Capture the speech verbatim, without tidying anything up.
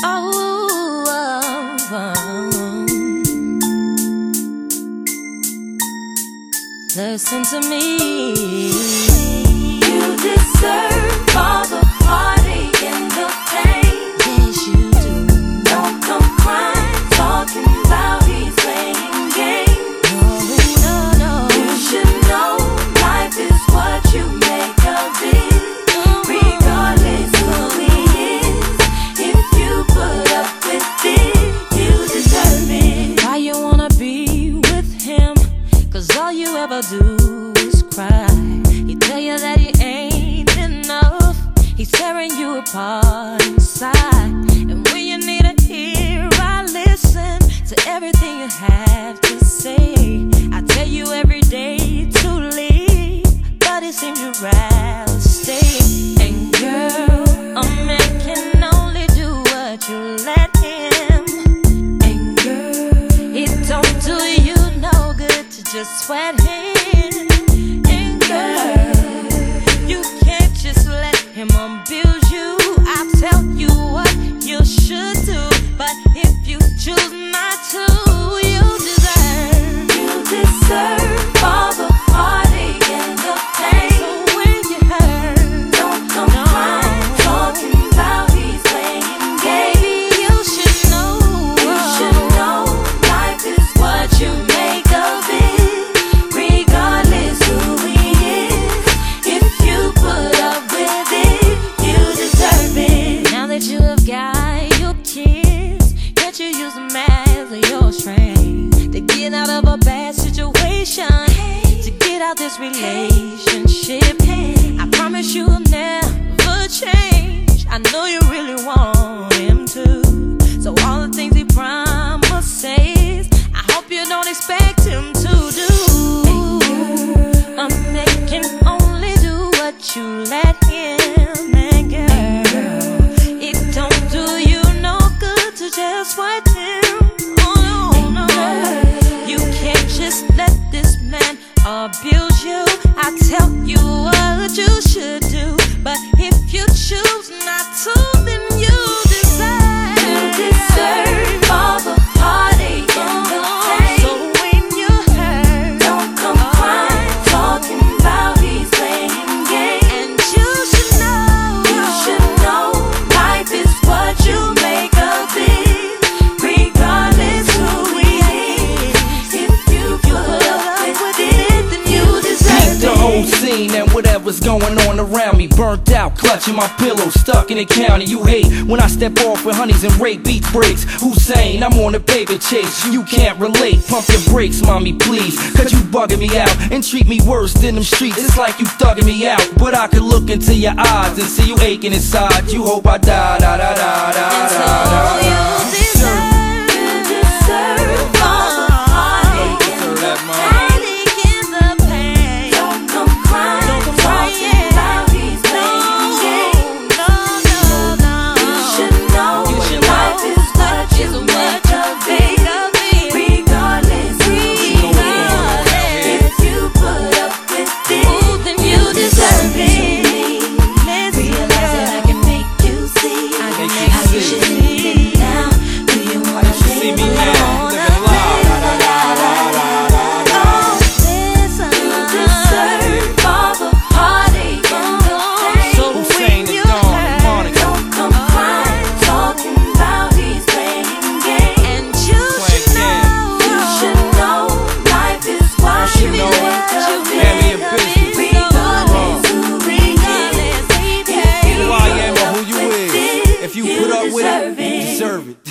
Oh, oh, oh. Listen to me. You deserve all the heartache and the pain. Yes, you do. Don't come crying, talking about he's playing games. No, no, no. You should know life is what you make of it. Regardless who he is, if you put up with it, you deserve it. Why you wanna be with him? Cause all you ever do is cry. He tell you that he ain't enough. He's tearing you apart inside. And when you need a ear, I listen to everything you have to say. I tell you every day to leave, but it seems you'd rather stay. And girl, a man can only do what you let him. And girl, it don't do you no good to just sweat him. And girl, you can't just let him abuse you. I'll tell you what you should do, but if you choose not to, you deserve, you deserve all the heartache and the pain. So when you hurt, don't come no. crying, talking about he's playing games. Baby, you should know, you should know life is what you make of it. Regardless who he is, if you put up with it, you deserve it. Now that you have got your kids, can't you use them as your strength to get out of a bad situation, to get out this relationship? I promise you will never change. I know you really want him to. So all the things he promises, I hope you don't expect him to do. A man can only do what you let him. And girl, it don't do you no good to just sweat him. Oh no, no. You can't just let this man abuse you. I tell you what you should do, but if you choose not to, then you deserve, you deserve all the heartache and the pain. So when you hurt, don't come crying, talking about he's playing games. And you should know, you should know life is what you make of it. Regardless who he is, if you put up with it, then you deserve the it. whole scene and whatever's going on around me. Burnt out, clutching my pillow, stuck in the county. You hate when I step off with honeys and rape beat breaks. Hussein, I'm on a paper chase. You can't relate, pump your brakes, mommy, please. Cause you bugging me out and treat me worse than them streets. It's like you thugging me out, but I could look into your eyes and see you aching inside. You hope I die, da da da da da da. You deserve, you deserve all the heartache and the heartache and the pain. Don't come crying, don't come crying about he's playing games. No, no, no. You should know life is what you make of it. Regardless, regardless, if you put up with it, then you deserve it. Realize that I can make you see how you should live it now. Do you wanna see me now? If you put up with it, you deserve it.